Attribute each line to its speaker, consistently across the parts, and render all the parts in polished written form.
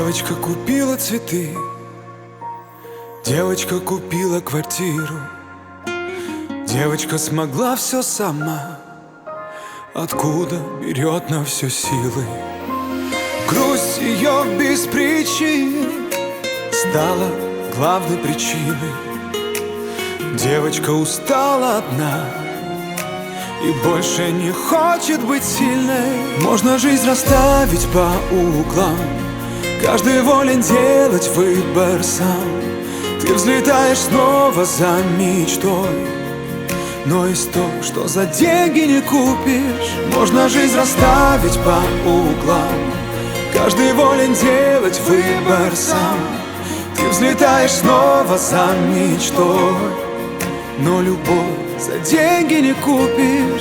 Speaker 1: Девочка купила цветы, девочка купила квартиру, девочка смогла все сама. Откуда берет на все силы? Грусть ее без причин стала главной причиной. Девочка устала одна и больше не хочет быть сильной. Можно жизнь расставить по углам, каждый волен делать выбор сам. Ты взлетаешь снова за мечтой, но есть то, что за деньги не купишь. Можно жизнь расставить по углам, каждый волен делать выбор сам. Ты взлетаешь снова за мечтой, но любовь за деньги не купишь.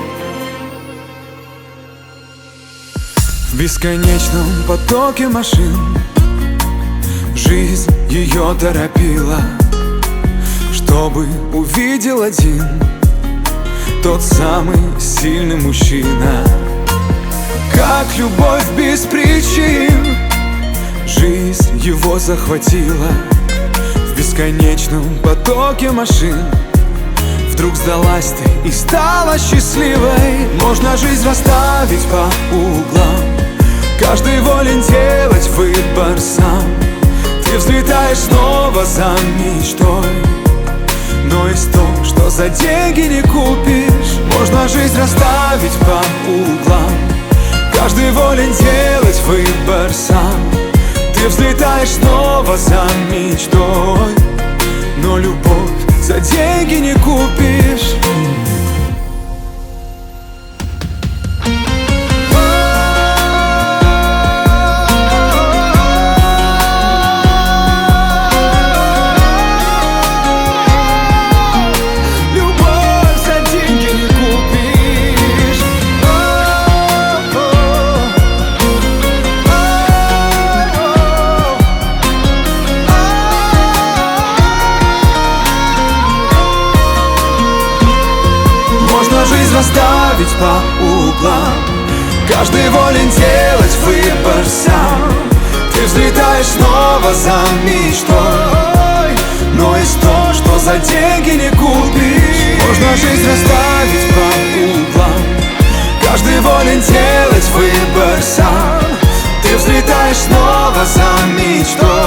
Speaker 1: В бесконечном потоке машин жизнь ее торопила, чтобы увидел один, тот самый сильный мужчина. Как любовь без причин жизнь его захватила. В бесконечном потоке машин вдруг сдалась ты и стала счастливой. Можно жизнь расставить по углам, каждый волен делать выбор сам. Ты взлетаешь снова за мечтой, но есть то, что за деньги не купишь. Можно жизнь расставить по углам, каждый волен делать выбор сам. Ты взлетаешь снова за мечтой, но любовь за деньги не купишь. Жизнь расставить по углам, каждый волен делать выбор сам. Ты взлетаешь снова за мечтой, но есть то, что за деньги не купишь. Можно жизнь расставить по углам, каждый волен делать выбор сам. Ты взлетаешь снова за мечтой,